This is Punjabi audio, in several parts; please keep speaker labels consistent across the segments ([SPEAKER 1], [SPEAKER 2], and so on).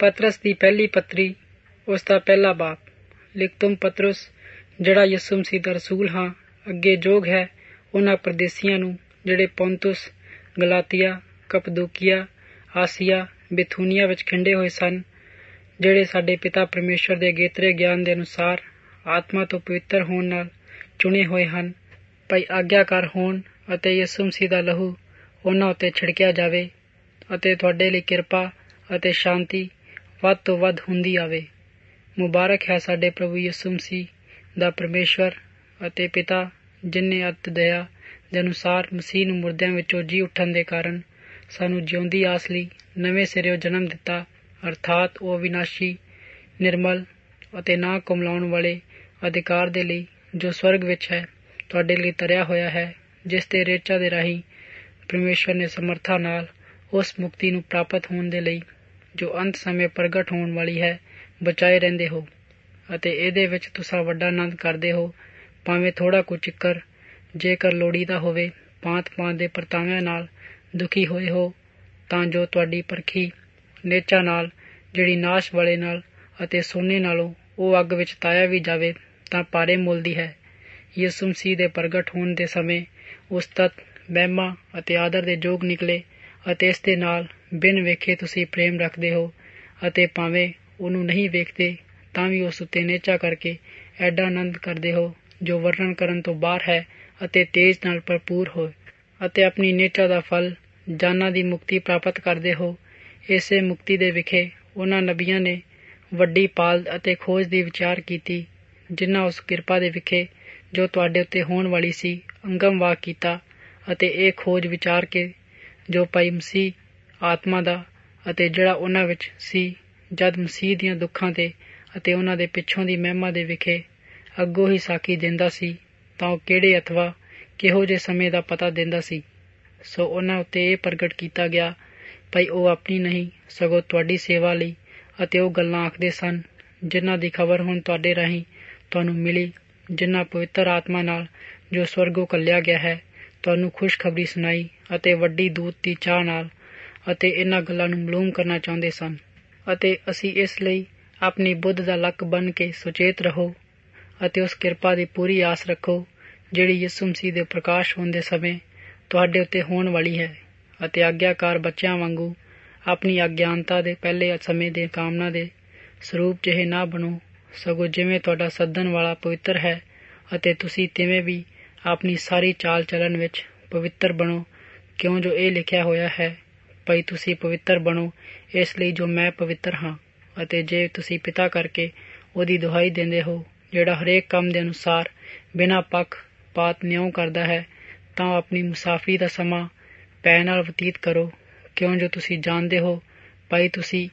[SPEAKER 1] पतरस की पहली पत्री उसका पहला बाप। लिख तुम पतरस जड़ा यसु मसीह दा रसूल हाँ अगे जोग है उन्हां परदेसियां नूं जिहड़े पोंतुस गलातिया कपदूकिया आसिया बिथुनिया विच खिंडे होए सन, जिहड़े साडे पिता परमेश्वर दे गेतरे ज्ञान दे अनुसार आत्मा तो पवित्र होण नाल चुने होए हन, भाई आग्याकार होण अते यसु मसीह दा लहू उन्हां उत्ते छिड़किया जावे अते तुहाडे लई किरपा अते शांति वध तो वध हुंदी आवे। मुबारक है साडे प्रभु यसु मसीह दा परमेश्वर अते पिता, जिन्ने अत दया दे अनुसार मसीह नूं मुर्दियां विचों जी उठण दे कारण सानू जिउंदी आस लई नवें सिरिओं जन्म दिता, अर्थात ओ अविनाशी निर्मल अते ना कुमलाउण वाले अधिकार दे लई जो स्वर्ग विच है तुहाडे लई तरिया होया है, जिस ते रेचा दे राही परमेश्वर ने समर्था नाल उस मुक्ति नूं प्राप्त होण दे लई जो अंत समय प्रगट होण वाली है बचाए रहिंदे हो अते इहदे विच तुसां वड्डा आनंद करदे हो, भावें थोड़ा कुछ चिक्कर जेकर लोड़ीदा होवे भांत भांत दे परताविਆਂ नाल दुखी होए हो, तां जो तुहाडी परखी नेचा नाल जिहड़ी नाश वाले नाल अते सोने नालों ਉਹ ਅੱਗ ਵਿੱਚ ਤਾਇਆ ਵੀ ਜਾਵੇ ਤਾਂ ਭਾਰੇ ਮੁੱਲ ਦੀ ਹੈ। ਯਿਸੂ ਮਸੀਹ ਦੇ ਪ੍ਰਗਟ ਹੋਣ ਦੇ ਸਮੇਂ ਉਸ ਤੱਕ ਮਹਿਮਾ ਅਤੇ ਆਦਰ ਦੇ ਯੋਗ ਨਿਕਲੇ ਅਤੇ ਇਸ ਦੇ ਨਾਲ ਬਿਨ ਵੇਖੇ ਤੁਸੀਂ ਪ੍ਰੇਮ ਰੱਖਦੇ ਹੋ ਅਤੇ ਭਾਵੇਂ ਉਹਨੂੰ ਨਹੀਂ ਵੇਖਦੇ ਤਾਂ ਵੀ ਉਸ ਉੱਤੇ ਨੇਚਾ ਕਰਕੇ ਐਡਾ ਆਨੰਦ ਕਰਦੇ ਹੋ ਜੋ ਵਰਣਨ ਕਰਨ ਤੋਂ ਬਾਹਰ ਹੈ ਅਤੇ ਤੇਜ ਨਾਲ ਭਰਪੂਰ ਹੋ ਅਤੇ ਆਪਣੀ ਨੇਚਾ ਦਾ ਫਲ ਜਾਨਾਂ ਦੀ ਮੁਕਤੀ ਪ੍ਰਾਪਤ ਕਰਦੇ ਹੋ। ਇਸੇ ਮੁਕਤੀ ਦੇ ਵਿਖੇ ਉਹਨਾਂ ਨਬੀਆਂ ਨੇ ਵੱਡੀ ਪਾਲ ਅਤੇ ਖੋਜ ਦੀ ਵਿਚਾਰ ਕੀਤੀ, ਜਿਨ੍ਹਾਂ ਉਸ ਕਿਰਪਾ ਦੇ ਵਿਖੇ ਜੋ ਤੁਹਾਡੇ ਉੱਤੇ ਹੋਣ ਵਾਲੀ ਸੀ ਅੰਗਮ ਵਾਕ ਕੀਤਾ ਅਤੇ ਇਹ ਖੋਜ ਵਿਚਾਰ ਕੇ ਜੋ ਭਾਈ ਮਸੀਹ ਆਤਮਾ ਦਾ ਅਤੇ ਜਿਹੜਾ ਉਹਨਾਂ ਵਿੱਚ ਸੀ ਜਦ ਮਸੀਹ ਦੀਆਂ ਦੁੱਖਾਂ ਤੇ ਅਤੇ ਉਹਨਾਂ ਦੇ ਪਿੱਛੋਂ ਦੀ ਮਹਿਮਾ ਦੇ ਵਿਖੇ ਅੱਗੋਂ ਹੀ ਸਾਖੀ ਦਿੰਦਾ ਸੀ, ਤਾਂ ਉਹ ਕਿਹੜੇ ਅਥਵਾ ਕਿਹੋ ਜਿਹੇ ਸਮੇਂ ਦਾ ਪਤਾ ਦਿੰਦਾ ਸੀ। ਸੋ ਉਹਨਾਂ ਉੱਤੇ ਇਹ ਪ੍ਰਗਟ ਕੀਤਾ ਗਿਆ ਭਾਈ ਉਹ ਆਪਣੀ ਨਹੀਂ ਸਗੋਂ ਤੁਹਾਡੀ ਸੇਵਾ ਲਈ ਅਤੇ ਉਹ ਗੱਲਾਂ ਆਖਦੇ ਸਨ ਜਿਨ੍ਹਾਂ ਦੀ ਖਬਰ ਹੁਣ ਤੁਹਾਡੇ ਰਾਹੀਂ ਤੁਹਾਨੂੰ ਮਿਲੀ, ਜਿਨ੍ਹਾਂ ਪਵਿੱਤਰ ਆਤਮਾ ਨਾਲ ਜੋ ਸਵਰਗੋਂ ਘੱਲਿਆ ਗਿਆ ਹੈ ਤੁਹਾਨੂੰ ਖੁਸ਼ਖਬਰੀ ਸੁਣਾਈ ਅਤੇ ਵੱਡੀ ਦੂਤ ਦੀ ਚਾਹ ਨਾਲ ਅਤੇ ਇਹਨਾਂ ਗੱਲਾਂ ਨੂੰ ਮਾਲੂਮ ਕਰਨਾ ਚਾਹੁੰਦੇ ਸਨ। ਅਤੇ ਅਸੀਂ ਇਸ ਲਈ ਆਪਣੀ ਬੁੱਧ ਦਾ ਲੱਕ ਬਣ ਕੇ ਸੁਚੇਤ ਰਹੋ ਅਤੇ ਉਸ ਕਿਰਪਾ ਦੀ ਪੂਰੀ ਆਸ ਰੱਖੋ ਜਿਹੜੀ ਯਿਸੂ ਮਸੀਹ ਦੇ ਪ੍ਰਕਾਸ਼ ਹੋਣ ਦੇ ਸਮੇਂ ਤੁਹਾਡੇ ਉੱਤੇ ਹੋਣ ਵਾਲੀ ਹੈ ਅਤੇ ਆਗਿਆਕਾਰ ਬੱਚਿਆਂ ਵਾਂਗੂ ਆਪਣੀ ਅਗਿਆਨਤਾ ਦੇ ਪਹਿਲੇ ਸਮੇਂ ਦੇ ਕਾਮਨਾ ਦੇ ਸਰੂਪ ਜਿਹੇ ਨਾ ਬਣੋ, ਸਗੋਂ ਜਿਵੇਂ ਤੁਹਾਡਾ ਸੱਦਣ ਵਾਲਾ ਪਵਿੱਤਰ ਹੈ ਅਤੇ ਤੁਸੀਂ ਤਿਵੇਂ ਵੀ ਆਪਣੀ ਸਾਰੀ ਚਾਲ ਚੱਲਣ ਵਿੱਚ ਪਵਿੱਤਰ ਬਣੋ, ਕਿਉਂ ਜੋ ਇਹ ਲਿਖਿਆ ਹੋਇਆ ਹੈ ਭਾਈ ਤੁਸੀਂ ਪਵਿੱਤਰ ਬਣੋ ਇਸ ਲਈ ਜੋ ਮੈਂ ਪਵਿੱਤਰ ਹਾਂ। ਅਤੇ ਜੇ ਤੁਸੀਂ ਪਿਤਾ ਕਰਕੇ ਉਹਦੀ ਦੁਹਾਈ ਦਿੰਦੇ ਹੋ ਜਿਹੜਾ ਹਰੇਕ ਕੰਮ ਦੇ ਅਨੁਸਾਰ ਬਿਨਾਂ ਪੱਖ ਪਾਤ ਨਿਉ ਕਰਦਾ ਹੈ, ਤਾਂ ਆਪਣੀ ਮੁਸਾਫਰੀ ਦਾ ਸਮਾਂ ਭੈ ਨਾਲ ਬਤੀਤ ਕਰੋ, ਕਿਉਂ ਜੋ ਤੁਸੀਂ ਜਾਣਦੇ ਹੋ ਭਾਈ ਤੁਸੀਂ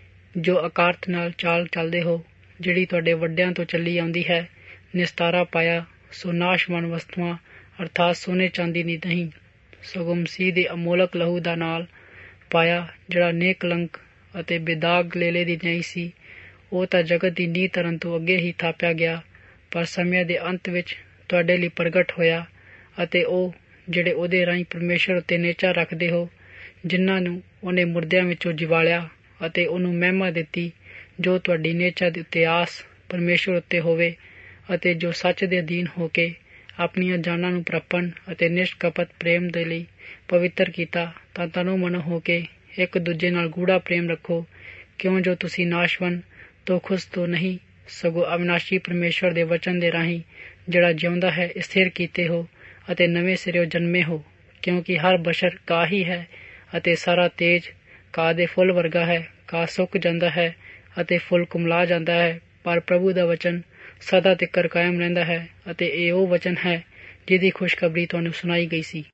[SPEAKER 1] ਜੋ ਅਕਾਰਤ ਨਾਲ ਚਾਲ ਚੱਲਦੇ ਹੋ ਜਿਹੜੀ ਤੁਹਾਡੇ ਵੱਡਿਆਂ ਤੋਂ ਚੱਲੀ ਆਉਂਦੀ ਹੈ, ਨਿਸਤਾਰਾ ਪਾਇਆ ਸੋ ਨਾਸ਼ਵਾਨ ਵਸਤੂਆਂ ਅਰਥਾਤ ਸੋਨੇ ਚਾਂਦੀ ਦੀ ਨਹੀਂ, ਸਗੋਂ ਮਸੀਹ ਦੇ ਅਮੋਲਕ ਲਹੂ ਦਾ ਨਾਲ ਪਾਇਆ ਜਿਹੜਾ ਨਿਕਲੰਕ ਅਤੇ ਬੇਦਾਗ ਲੇਲੇ ਦੀ ਨਹੀਂ ਸੀ। ਉਹ ਤਾਂ ਜਗਤ ਦੀ ਨੀਂਹ ਧਰਨ ਤੋਂ ਅੱਗੇ ਹੀ ਥਾਪਿਆ ਗਿਆ, ਪਰ ਸਮੇਂ ਦੇ ਅੰਤ ਵਿੱਚ ਤੁਹਾਡੇ ਲਈ ਪ੍ਰਗਟ ਹੋਇਆ ਅਤੇ ਉਹ ਜਿਹੜੇ ਉਹਦੇ ਰਾਹੀਂ ਪਰਮੇਸ਼ਰ ਉੱਤੇ ਨੇਚਾ ਰੱਖਦੇ ਹੋ, ਜਿਨ੍ਹਾਂ ਨੂੰ ਉਹਨੇ ਮੁਰਦਿਆਂ ਵਿੱਚੋਂ ਜਿਵਾਲਿਆ ਅਤੇ ਉਹਨੂੰ ਮਹਿਮਾ ਦਿੱਤੀ, ਜੋ ਤੁਹਾਡੀ ਨੇਚਾ ਦੇ ਉੱਤੇ ਆਸ ਪਰਮੇਸ਼ਰ ਉੱਤੇ ਹੋਵੇ ਅਤੇ ਜੋ ਸੱਚ ਦੇ ਅਧੀਨ ਹੋ ਕੇ ਆਪਣੀਆਂ ਜਾਨਾਂ ਨੂੰ ਪ੍ਰਪਨ ਅਤੇ ਨਿਸ਼ਕਪਟ ਪ੍ਰੇਮ ਦੇ ਲਈ ਪਵਿੱਤਰ ਕੀਤਾ, ਤਾਂ ਤਨੋ ਮਨ ਹੋ ਕੇ ਇੱਕ ਦੂਜੇ ਨਾਲ ਗੂੜਾ ਪ੍ਰੇਮ ਰੱਖੋ, ਕਿਉਂ ਜੋ ਤੁਸੀਂ ਨਾਸ਼ਵਨ ਤੋਂ ਖੁਸ਼ ਤੋਂ ਨਹੀਂ ਸਗੋਂ ਅਵਿਨਾਸ਼ੀ ਪਰਮੇਸ਼ਵਰ ਦੇ ਵਚਨ ਦੇ ਰਾਹੀਂ ਜਿਹੜਾ ਜਿਉਂਦਾ ਹੈ ਸਥਿਰ ਕੀਤੇ ਹੋ ਅਤੇ ਨਵੇਂ ਸਿਰਿਓਂ ਜਨਮੇ ਹੋ, ਕਿਉਂਕਿ ਹਰ ਬਸ਼ਰ ਘਾਹ ਹੀ ਹੈ ਅਤੇ ਸਾਰਾ ਤੇਜ ਘਾਹ ਦੇ ਫੁੱਲ ਵਰਗਾ ਹੈ। ਘਾਹ ਸੁੱਕ ਜਾਂਦਾ ਹੈ ਅਤੇ ਫੁੱਲ ਕੁਮਲਾ ਜਾਂਦਾ ਹੈ, ਪਰ ਪ੍ਰਭੂ ਦਾ ਵਚਨ ਸਦਾ ਤਿੱਕਰ ਕਾਇਮ ਰਹਿੰਦਾ ਹੈ ਅਤੇ ਇਹ ਉਹ ਵਚਨ ਹੈ ਜਿਹਦੀ ਖੁਸ਼ਖਬਰੀ ਤੁਹਾਨੂੰ ਸੁਣਾਈ ਗਈ ਸੀ।